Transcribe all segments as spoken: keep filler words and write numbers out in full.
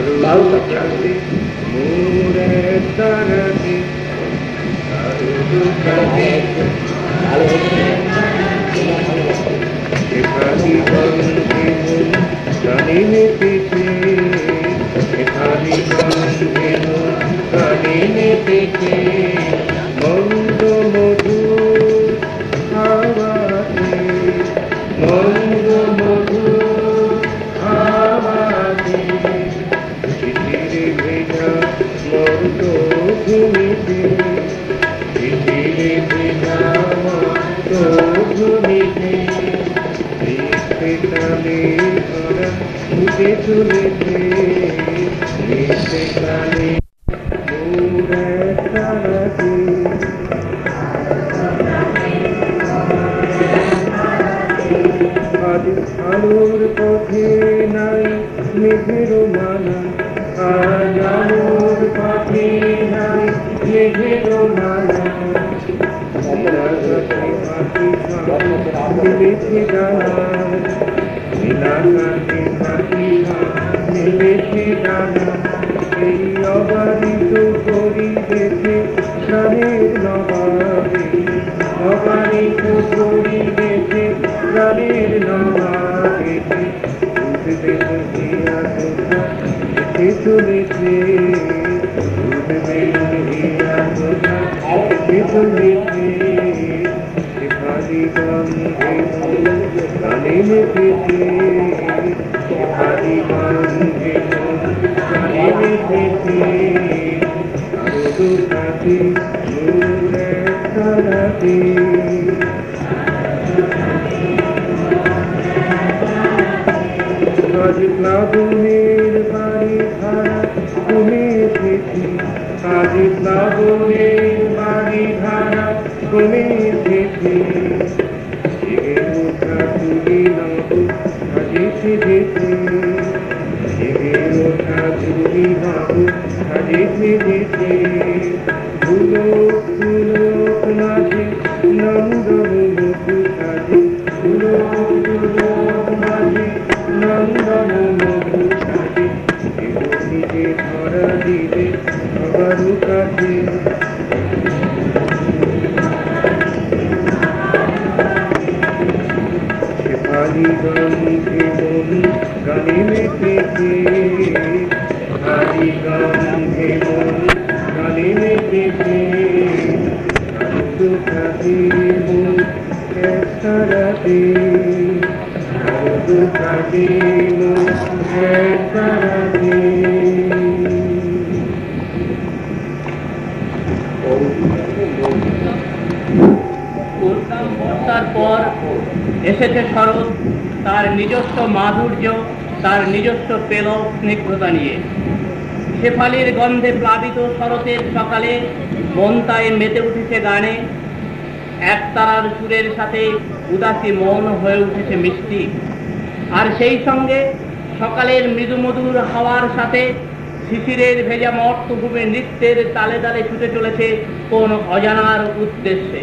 শেফালির গন্ধে প্লাবিত শরতের সকালে মনটায় মেতে উঠেছে গানে, একতারার সুরের সাথে উদাসী মন হয়ে উঠেছে মিষ্টি। আর সেই সঙ্গে সকালের মৃদুমধুর হাওয়ার সাথে শিশিরের ভেজা মর্তভূমি নৃত্যের তালে তালে ছুটে চলেছে কোন অজানার উদ্দেশ্যে।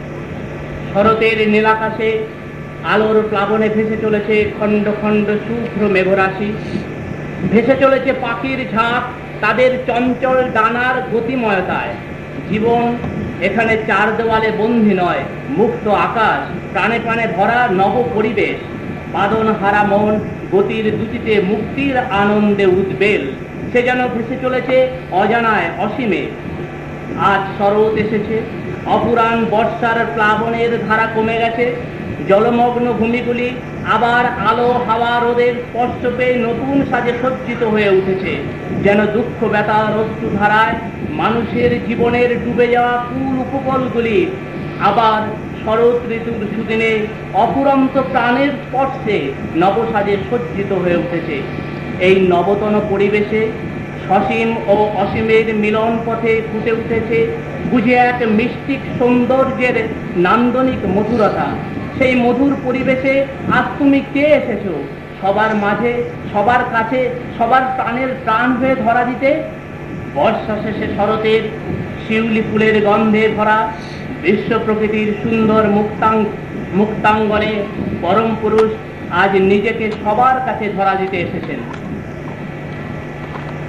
শরতের নীলাকাশে আলোর প্লাবনে ভেসে চলেছে খণ্ড খণ্ড শুভ্র মেঘরাশি, ভেসে চলেছে পাখির ঝাঁক তাদের চঞ্চল ডানার গতিময়তায়। জীবন এখানে চার দেওয়ালে বন্দী নয়, মুক্ত আকাশ, প্রাণে প্রাণে ভরা নব পরিবেশ। বাদন হারা মন গতির দুটিতে মুক্তির আনন্দে উদ্বেল, সে যেন ভেসে চলেছে অজানায় অসীমে। আজ শরৎ এসেছে, অপুরাণ বর্ষার প্লাবনের ধারা কমে গেছে, জলমগ্ন ভূমিগুলি আবার আলো হাওয়া রোদের স্পর্শ পেয়ে নতুন সাজে সজ্জিত হয়ে উঠেছে, যেন দুঃখ ব্যথার অশ্রু ধারায় মানুষের জীবনের ডুবে যাওয়া কুল উপকূলগুলি আবার শরৎ ঋতুর সুদিনে অপুরন্ত প্রাণের স্পর্শে নবসাজে সজ্জিত হয়ে উঠেছে। এই নবতন পরিবেশে সসীম ও অসীমের মিলন পথে ফুটে উঠেছে বুঝে এক মিষ্টিক সৌন্দর্যের নান্দনিক মধুরতা। সেই মধুর পরিবেশে আজ তুমি কে এসেছো সবার মাঝে, সবার কাছে, সবার প্রাণের প্রাণ হয়ে ধরা দিতে। বর্ষা শেষে শরতের শিউলি ফুলের গন্ধে ভরা বিশ্ব প্রকৃতির সুন্দর মুক্তাং মুক্তাঙ্গনে পরম পুরুষ আজ নিজেকে সবার কাছে ধরা দিতে এসেছেন।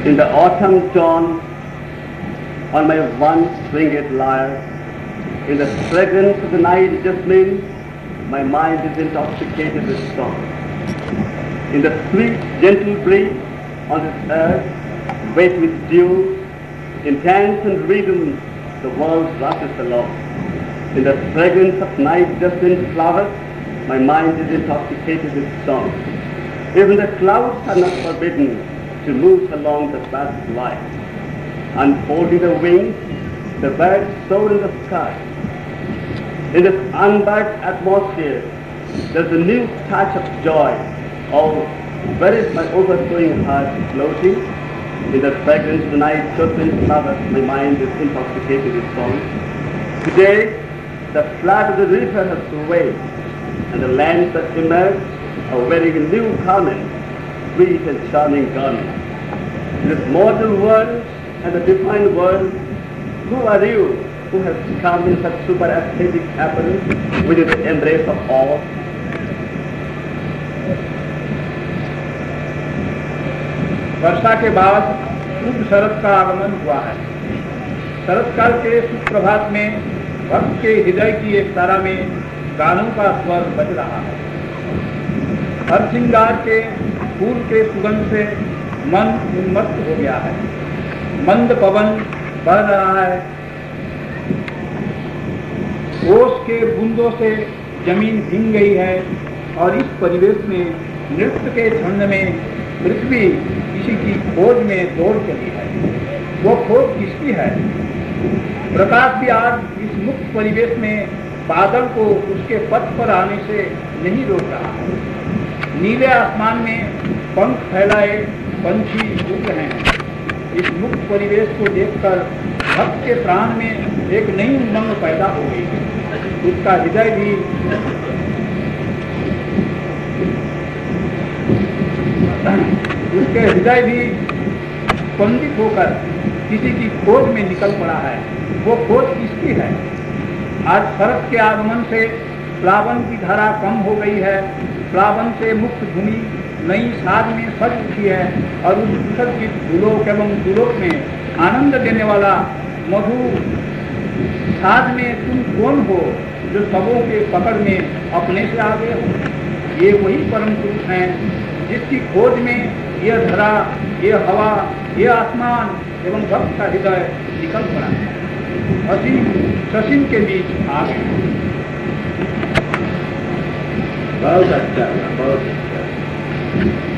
In the autumn dawn, on my one-stringed lyre, in the fragrance of the night jasmine, my mind is intoxicated with song. In the sweet, gentle breeze on this earth, wet with dew, in dance and rhythm, the world rushes along. In the fragrance of night jasmine flowers, my mind is intoxicated with song. Even the clouds are not forbidden to move along the path of life. Unfolding their wings, the birds soar in the sky. In this unburdened atmosphere, there's a new touch of joy. Oh, where is my overflowing heart floating? In the fragrance of the night jasmine flowers, my mind is intoxicated with song. Today, the flood of the river has swayed, and the lands that emerge are wearing a new garment, sweet and charming garment. In this mortal world and the divine world, who are you who has come in such super aesthetic apparel within the embrace of all? वर्षा के बाद शुभ शरद का आगमन हुआ है। शरद काल के सुप्रभात में भक्त के हृदय की एक तारा में गानों का स्वर बज रहा है। हर श्रृंगार के फूल के सुगंध से मन उन्मत्त हो गया है। मंद पवन बह रहा है। ओस के बूंदों से जमीन भीग गई है और इस परिवेश में नृत्य के छंद में पृथ्वी किसी की खोज में दौड़ चली है। वो खोज किसकी है? प्रकाश भी आज इस मुक्त परिवेश में बादल को उसके पथ पर आने से नहीं रोक रहा है। नीले आसमान में पंख फैलाए पंछी उड़ रहे हैं। इस मुक्त परिवेश को देखकर भक्त के प्राण में एक नई उमंग पैदा हो गई है। उसका हृदय भी उसके हृदय भी स्पंदित होकर किसी की खोज में निकल पड़ा है। वो खोज किसकी है? आज शरद के आगमन से प्लावन की धारा कम हो गई है। प्लावन से मुक्त भूमि नई साज में सज उठी है और उस सुसज्जित भूलोक एवं दुलोक में आनंद देने वाला मधु साज में तुम कौन हो जो सबों के पकड़ में अपने से आ गए हो? ये वही परम पुरुष हैं जिसकी खोज में यह धरा, यह हवा, यह आसमान एवं भक्त का हृदय निकल पड़ा। असीम ससीम के बीच आ गए। बहुत अच्छा, बहुत अच्छा।